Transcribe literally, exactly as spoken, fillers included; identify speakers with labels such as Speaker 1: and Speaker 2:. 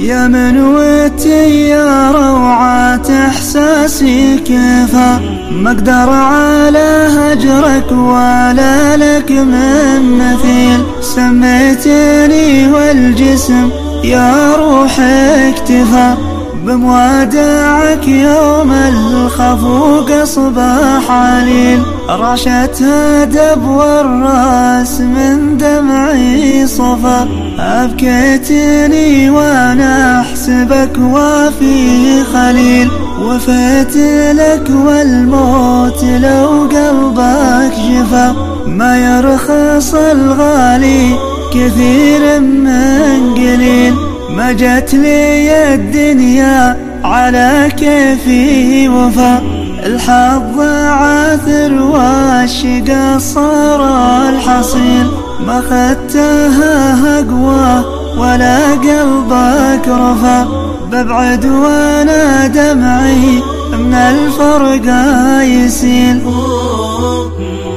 Speaker 1: يا من وتي يا روعة إحساسي كيفا، ما أقدر على هجرك ولا لك من مثيل. سميتني والجسم يا روح اكتفى، بموادعك يوم الخفوق أصبح عليل. رشتها دب والراس من دمعي صفى، أبكيتني وأنا أحسبك وفي خليل. وفيت لك والموت لو قلبك جفا، ما يرخص الغالي كثير من قليل. ما جت لي الدنيا على كيفي وفا، الحظ عاثر والشقا صار الحصيل. ما خدتها أقوى ولا قلبك رفا، ببعد وانا دمعي من الفرقة يسيل.